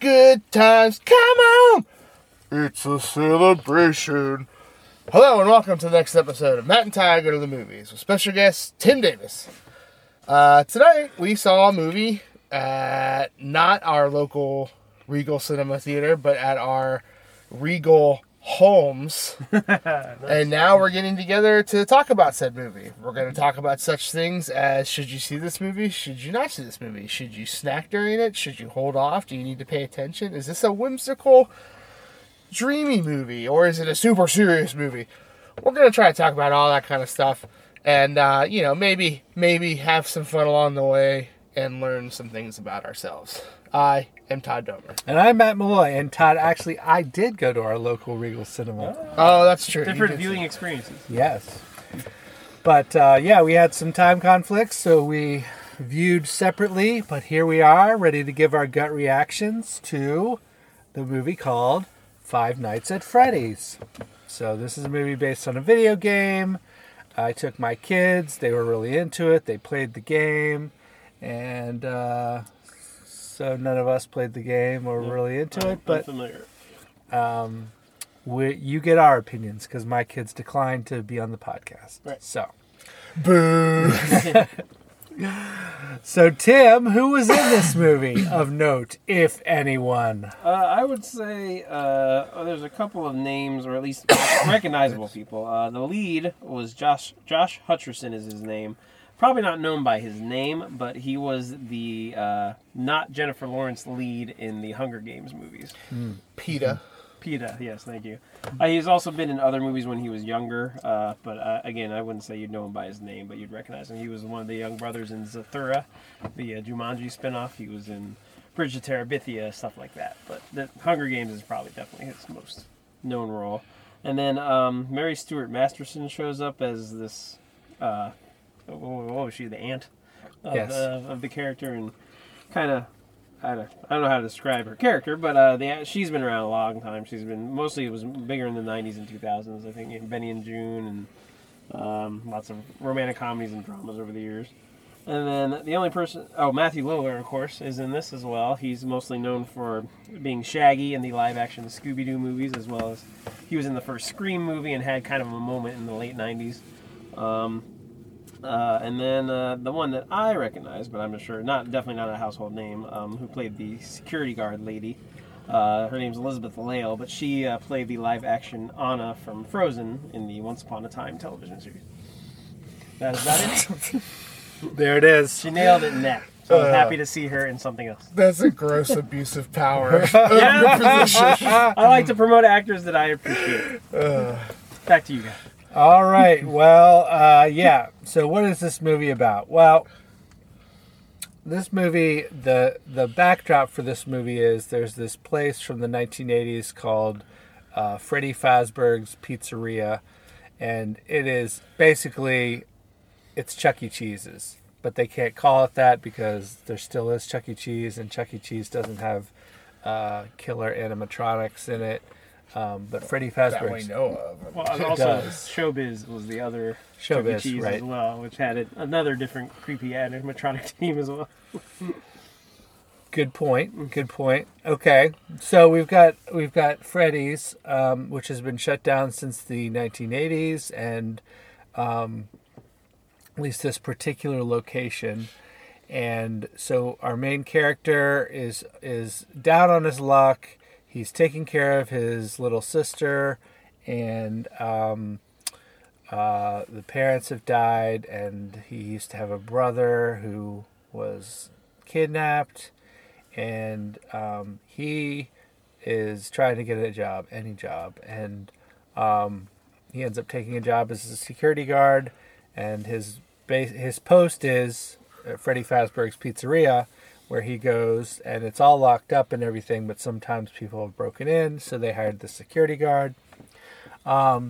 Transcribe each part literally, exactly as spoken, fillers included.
good times. Come on! It's a celebration. Hello and welcome to the next episode of Matt and Ty Go to the Movies with special guest Tim Davis. Uh, tonight we saw a movie at not our local Regal Cinema Theater, but at our Regal Homes. And now we're getting together to talk about said movie. We're going to talk about such things as, should you see this movie? Should you not see this movie? Should you snack during it? Should you hold off? Do you need to pay attention? Is this a whimsical, dreamy movie, or is it a super serious movie? We're going to try to talk about all that kind of stuff. And, uh, you know, maybe, maybe have some fun along the way and learn some things about ourselves. I am Todd Domer. And I'm Matt Malloy. And Todd, actually, I did go to our local Regal Cinema. Oh, oh that's true. Different viewing experiences. Yes. But, uh, yeah, we had some time conflicts, so we viewed separately. But here we are, ready to give our gut reactions to the movie called Five Nights at Freddy's. So this is a movie based on a video game. I took my kids. They were really into it. They played the game. And, uh... So none of us played the game or were really into I'm, it, but I'm familiar. Um, we, you get our opinions because my kids declined to be on the podcast. Right. So, boo. So Tim, who was in this movie of note, if anyone? Uh, I would say uh, oh, there's a couple of names, or at least recognizable people. Uh, the lead was Josh Josh Hutcherson is his name. Probably not known by his name, but he was the uh, not Jennifer Lawrence lead in the Hunger Games movies. Mm. PETA. PETA, yes, thank you. Uh, he's also been in other movies when he was younger, uh, but uh, again, I wouldn't say you'd know him by his name, but you'd recognize him. He was one of the young brothers in Zathura, the uh, Jumanji spinoff. He was in Bridge of Terabithia, stuff like that. But the Hunger Games is probably definitely his most known role. And then um, Mary Stuart Masterson shows up as this... Uh, what was she, the aunt of, yes. uh, of the character, and kind of, I don't, I don't know how to describe her character, but uh, the, she's been around a long time. She's been, mostly it was bigger in the nineties and two thousands, I think, in Benny and June, and um, lots of romantic comedies and dramas over the years. And then the only person, oh, Matthew Lillard, of course, is in this as well. He's mostly known for being Shaggy in the live-action Scooby-Doo movies, as well as he was in the first Scream movie and had kind of a moment in the late nineties. Um... Uh, and then uh, the one that I recognize, but I'm not sure, not definitely not a household name, um, who played the security guard lady. Uh, her name's Elizabeth Lail, but she uh, played the live-action Anna from Frozen in the Once Upon a Time television series. That is that it? There it is. She nailed it in that. So I'm Uh, happy to see her in something else. That's a gross abuse of power. I like to promote actors that I appreciate. Uh, Back to you guys. All right. Well, uh, yeah. So what is this movie about? Well, this movie, the the backdrop for this movie is there's this place from the nineteen eighties called uh, Freddy Fazbear's Pizzeria, and it is basically, it's Chuck E. Cheese's, but they can't call it that because there still is Chuck E. Cheese, and Chuck E. Cheese doesn't have uh, killer animatronics in it. Um, but Freddy that we Fazbear's know of. Well, and also Showbiz was the other Chuck E. Showbiz, Cheese right. as well, which had a, another different creepy animatronic team as well. Good point. Good point. Okay, so we've got we've got Freddy's, um, which has been shut down since the nineteen eighties, and um, at least this particular location. And so our main character is is down on his luck. He's taking care of his little sister, and um, uh, the parents have died, and he used to have a brother who was kidnapped, and um, he is trying to get a job, any job, and um, he ends up taking a job as a security guard, and his base, his post is at Freddy Fazbear's Pizzeria, where he goes, and it's all locked up and everything, but sometimes people have broken in, so they hired the security guard. Um,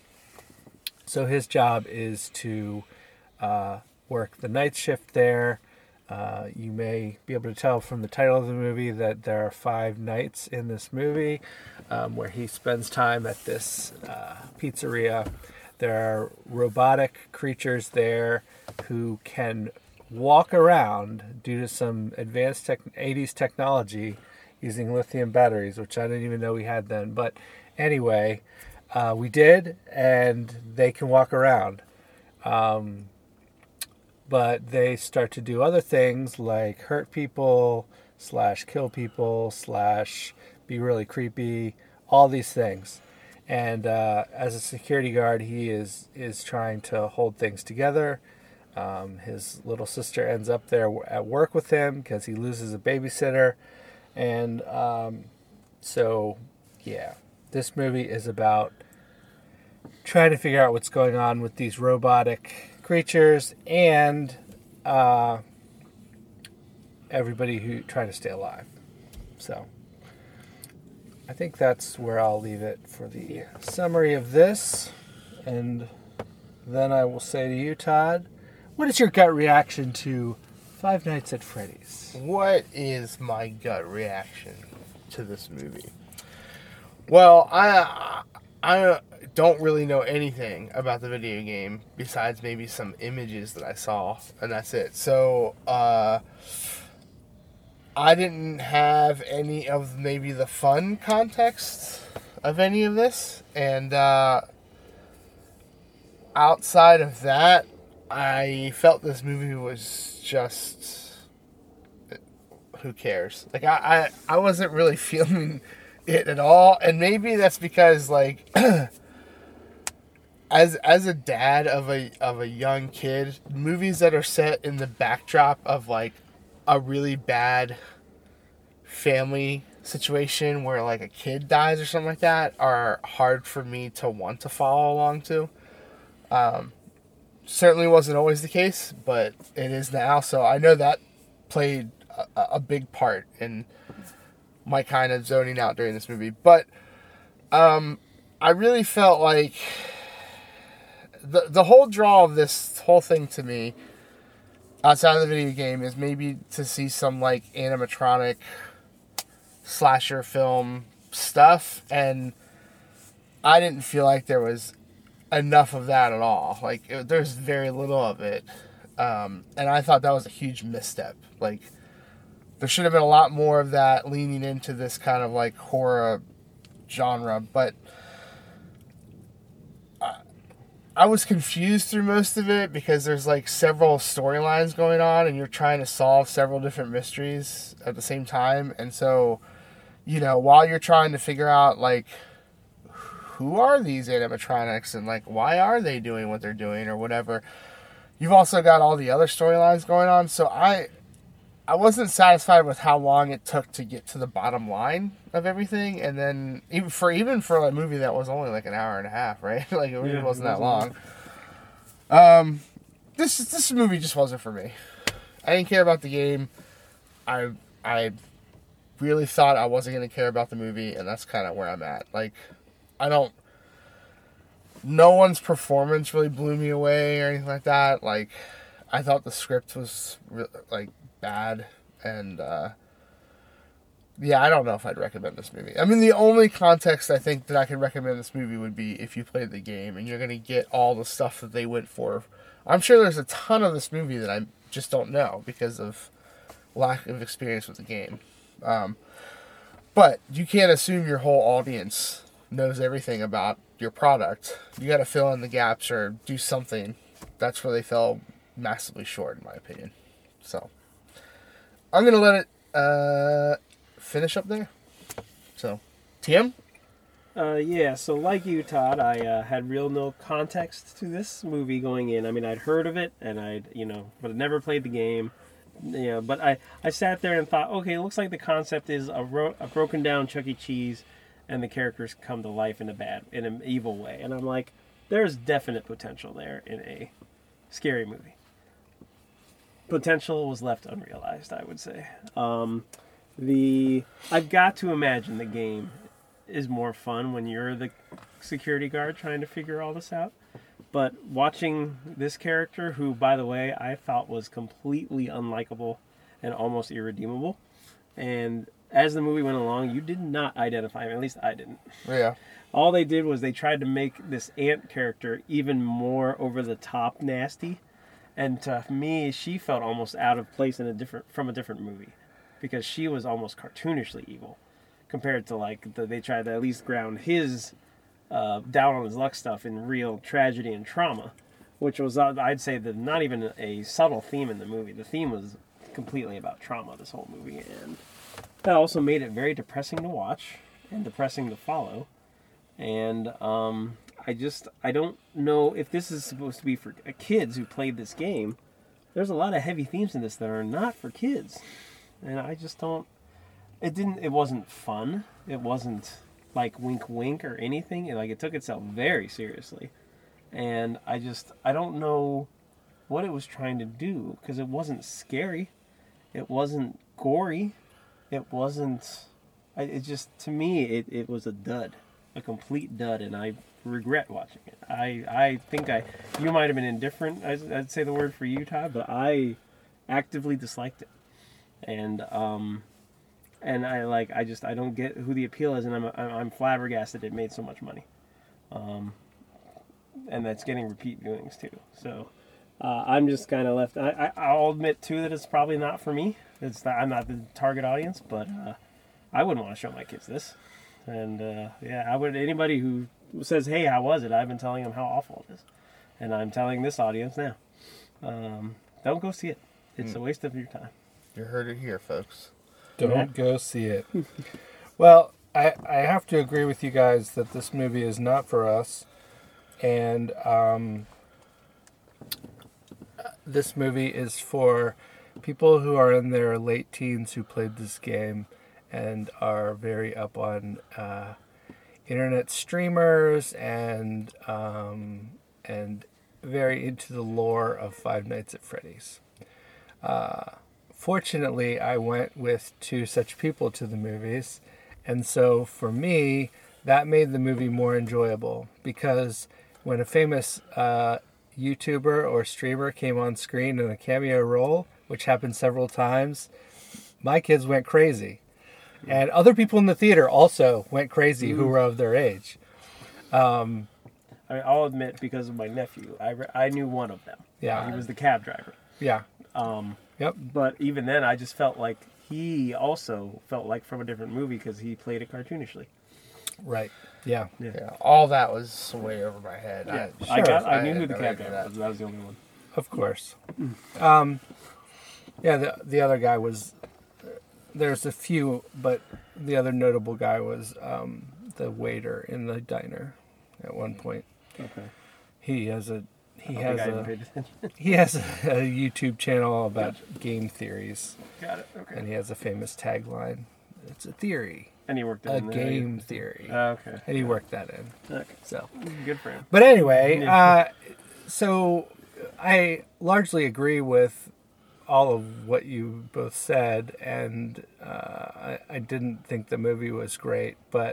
so his job is to uh, work the night shift there. Uh, you may be able to tell from the title of the movie that there are five nights in this movie um, where he spends time at this uh, pizzeria. There are robotic creatures there who can walk around due to some advanced tech- eighties technology using lithium batteries, which I didn't even know we had then. But anyway, uh, we did, and they can walk around. Um, but they start to do other things like hurt people, slash kill people, slash be really creepy, all these things. And uh, as a security guard, he is, is trying to hold things together. Um, his little sister ends up there at work with him because he loses a babysitter. And um, so, yeah, this movie is about trying to figure out what's going on with these robotic creatures and uh, everybody who trying to stay alive. So I think that's where I'll leave it for the summary of this. And then I will say to you, Todd, what is your gut reaction to Five Nights at Freddy's? What is my gut reaction to this movie? Well, I I don't really know anything about the video game besides maybe some images that I saw, and that's it. So, uh, I didn't have any of maybe the fun context of any of this, and uh, outside of that, I felt this movie was just, who cares? Like, I, I, I wasn't really feeling it at all, and maybe that's because, like, as as a dad of a of a young kid, movies that are set in the backdrop of, like, a really bad family situation where, like, a kid dies or something like that are hard for me to want to follow along to. Um, certainly wasn't always the case, but it is now, so I know that played a, a big part in my kind of zoning out during this movie. But um, I really felt like the the whole draw of this whole thing to me, outside of the video game, is maybe to see some, like, animatronic slasher film stuff, and I didn't feel like there was enough of that at all. Like, it, there's very little of it, um, and I thought that was a huge misstep. Like, there should have been a lot more of that leaning into this kind of, like, horror genre, but I, I was confused through most of it because there's, like, several storylines going on, and you're trying to solve several different mysteries at the same time, and so, you know, while you're trying to figure out, like, who are these animatronics and, like, why are they doing what they're doing or whatever, you've also got all the other storylines going on. So I I wasn't satisfied with how long it took to get to the bottom line of everything. And then even for even for a movie that was only like an hour and a half, right? Like, it really Yeah, wasn't it that wasn't long. Um, this this movie just wasn't for me. I didn't care about the game. I I really thought I wasn't going to care about the movie, and that's kind of where I'm at. Like, I don't, no one's performance really blew me away or anything like that. Like, I thought the script was, re- like, bad, and, uh, yeah, I don't know if I'd recommend this movie. I mean, the only context I think that I could recommend this movie would be if you played the game, and you're going to get all the stuff that they went for. I'm sure there's a ton of this movie that I just don't know because of lack of experience with the game. Um, but you can't assume your whole audience knows everything about your product. You got to fill in the gaps or do something. That's where they fell massively short, in my opinion. So I'm gonna let it uh, finish up there. So, Tim? Uh, yeah, so like you, Todd, I uh, had real no context to this movie going in. I mean, I'd heard of it, and I'd, you know, but I'd never played the game. You know, but I, I sat there and thought, okay, it looks like the concept is a, ro- a broken down Chuck E. Cheese, and the characters come to life in a bad, in an evil way. And I'm like, there's definite potential there in a scary movie. Potential was left unrealized, I would say. Um, the I've got to imagine the game is more fun when you're the security guard trying to figure all this out. But watching this character, who, by the way, I thought was completely unlikable and almost irredeemable, and as the movie went along, you did not identify him. At least I didn't. Yeah. All they did was they tried to make this aunt character even more over the top nasty, and to me, she felt almost out of place in a different from a different movie. because she was almost cartoonishly evil compared to like the, they tried to at least ground his uh, down on his luck stuff in real tragedy and trauma, which was uh, I'd say that not even a subtle theme in the movie. The theme was completely about trauma this whole movie, and that also made it very depressing to watch and depressing to follow. And um, I just I don't know if this is supposed to be for kids who played this game. There's a lot of heavy themes in this that are not for kids, and I just don't. It didn't. It wasn't fun. It wasn't like wink, wink or anything. It, like it took itself very seriously, and I just I don't know what it was trying to do because it wasn't scary, it wasn't gory, it wasn't. I, it just to me it, it was a dud, a complete dud, and I regret watching it. I I think I you might have been indifferent. I'd, I'd say the word for you, Todd, but I actively disliked it, and um. And I like I just I don't get who the appeal is, and I'm I'm, I'm flabbergasted it made so much money, um, and that's getting repeat viewings too. So uh, I'm just kind of left. I, I I'll admit too that it's probably not for me. It's not, I'm not the target audience, but uh, I wouldn't want to show my kids this. And uh, yeah, I would anybody who says, "Hey, how was it?" I've been telling them how awful it is, and I'm telling this audience now, um, don't go see it. It's mm. a waste of your time. You heard it here, folks. Don't yeah. go see it. Well, I, I have to agree with you guys that this movie is not for us. And um, this movie is for people who are in their late teens who played this game and are very up on uh, internet streamers and um, and very into the lore of Five Nights at Freddy's. Uh Fortunately, I went with two such people to the movies, and so for me, that made the movie more enjoyable, because when a famous uh, YouTuber or streamer came on screen in a cameo role, which happened several times, my kids went crazy. And other people in the theater also went crazy who were of their age. Um, I mean, I'll admit, because of my nephew, I, re- I knew one of them. Yeah. He was the cab driver. Yeah. Um, Yep. But even then, I just felt like he also felt like from a different movie because he played it cartoonishly. Right. Yeah. Yeah. yeah. All that was way over my head. Yeah. I, I, sure. got, I, I knew who the no cab driver was. That was the only one. Of course. Um, yeah, the the other guy was... There's a few, but the other notable guy was um, the waiter in the diner at one point. Okay. He has a... He I has a, he has a, a YouTube channel about gotcha. game theories. Got it. Okay. And he has a famous tagline. It's a theory. And he worked it a in there. game theory. Oh, okay. And he worked that in. Okay. So good for him. But anyway, uh, so I largely agree with all of what you both said, and uh, I, I didn't think the movie was great, but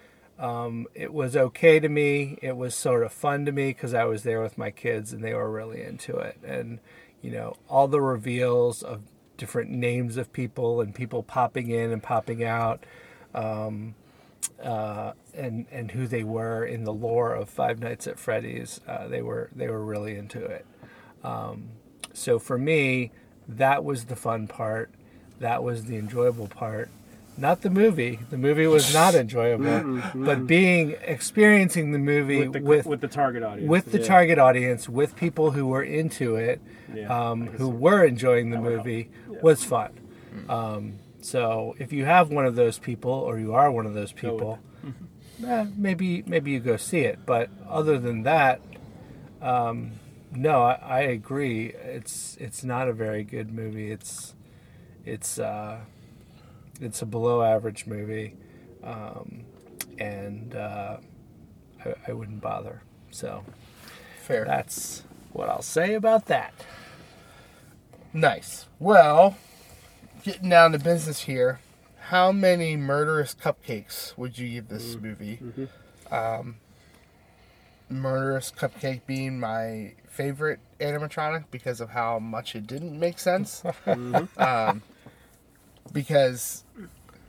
Um, it was okay to me. It was sort of fun to me because I was there with my kids and they were really into it. And, you know, all the reveals of different names of people and people popping in and popping out, um, uh, and and who they were in the lore of Five Nights at Freddy's, uh, they were they were really into it. Um, so for me, that was the fun part. That was the enjoyable part. Not the movie. The movie was not enjoyable, mm-hmm. but being experiencing the movie with the, with, with the target audience, with the yeah. target audience, with people who were into it, yeah, um, who were enjoying the movie, yeah. was fun. Um, so if you have one of those people, or you are one of those people, eh, maybe maybe you go see it. But other than that, um, no, I, I agree. It's it's not a very good movie. It's it's. Uh, It's a below average movie, um, and uh, I, I wouldn't bother. So, fair. That's what I'll say about that. Nice. Well, getting down to business here, how many murderous cupcakes would you give this mm-hmm. movie? Mm-hmm. Um, murderous Cupcake being my favorite animatronic because of how much it didn't make sense. mm-hmm. um, because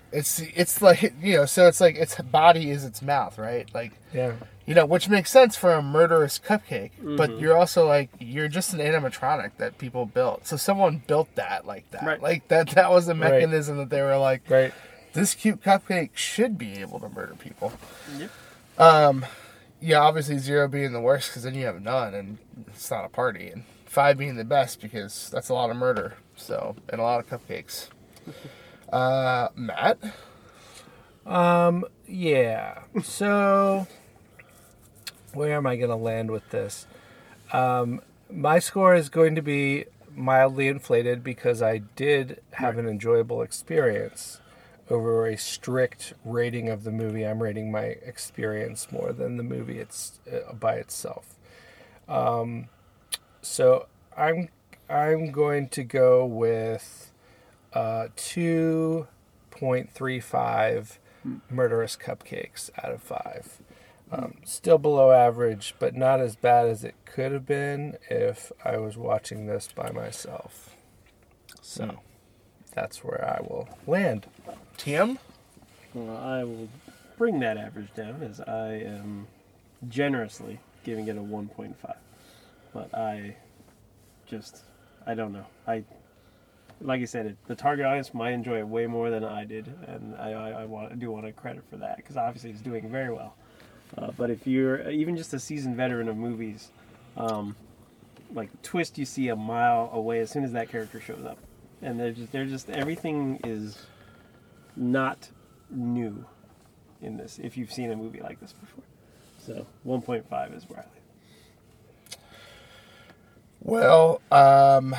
it's it's like, you know, so it's like its body is its mouth, right? Like, Yeah. you know, which makes sense for a murderous cupcake, Mm-hmm. but you're also like, you're just an animatronic that people built. So someone built that like that. Right. Like that that was the Right. mechanism that they were like, Right. this cute cupcake should be able to murder people. Yep. Um, yeah, obviously zero being the worst because then you have none and it's not a party, and five being the best because that's a lot of murder. So, and a lot of cupcakes. Uh, Matt? Um, yeah. So, where am I going to land with this? Um, my score is going to be mildly inflated because I did have an enjoyable experience over a strict rating of the movie. I'm rating my experience more than the movie it's uh, by itself. Um, so I'm I'm going to go with uh, two point three five murderous cupcakes out of five. Um, still below average, but not as bad as it could have been if I was watching this by myself. So that's where I will land. Tim? Well, I will bring that average down as I am generously giving it a one point five. But I just, I don't know. I, like I said, it, the target audience might enjoy it way more than I did, and I, I, I, want, I do want to credit for that because obviously it's doing very well. Uh, but if you're even just a seasoned veteran of movies, um, like twist you see a mile away as soon as that character shows up, and they're just, they're just everything is not new in this. If you've seen a movie like this before, so one point five is where I live. Well, um,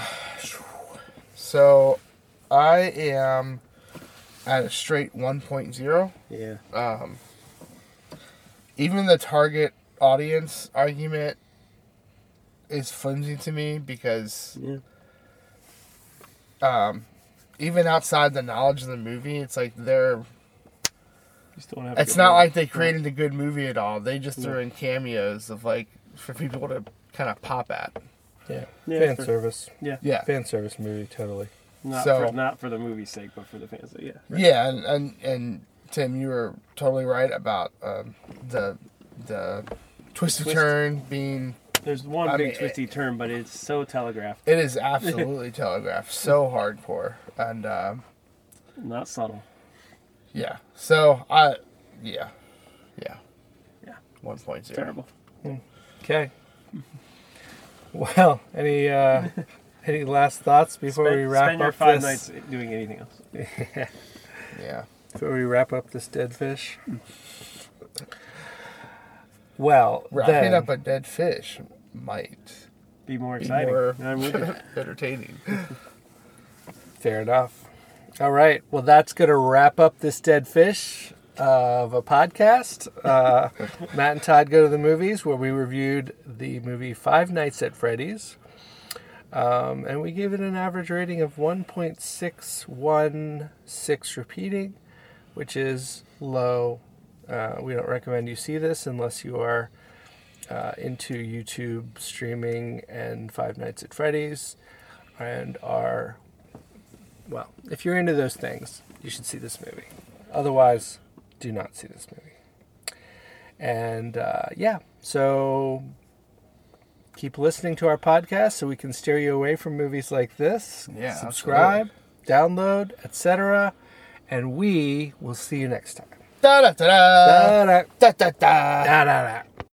so I am at a straight one point oh. Yeah. Um, even the target audience argument is flimsy to me because Yeah. um, even outside the knowledge of the movie, it's like they're. You still don't have It's to not go- like they created a good movie at all. They just threw Yeah. in cameos of like for people to kind of pop at. Yeah, Yeah, fan for- service. Yeah. Yeah, Fan service movie, totally. Not So- for, not for the movie's sake, but for the fans. Yeah. yeah, and, and and Tim, you were totally right about um, the the twist and Twist. turn being. There's one I big mean, twisty turn, but it's so telegraphed, It is absolutely telegraphed, so hardcore, and um, not subtle. yeah. So I, yeah, yeah, Yeah. one point oh. Terrible. Okay. Well, any uh, any last thoughts before Spend, we wrap spend your up five this? nights doing anything else. Yeah. Before we wrap up this dead fish. Well, Wrapping then, up a dead fish might Be more be exciting. more I'm with you. entertaining. fair enough. All right. Well, that's going to wrap up this dead fish of a podcast. Uh, Matt and Todd Go to the Movies, where we reviewed the movie Five Nights at Freddy's. Um, and we gave it an average rating of one point six one six repeating, which is low. Uh, we don't recommend you see this unless you are uh, into YouTube streaming and Five Nights at Freddy's and are, well, if you're into those things, you should see this movie. Otherwise, do not see this movie. And uh, yeah, so keep listening to our podcast so we can steer you away from movies like this. Yeah, Subscribe, download, et cetera. And we will see you next time. Da da da da Da-da. da da da. Da-da-da.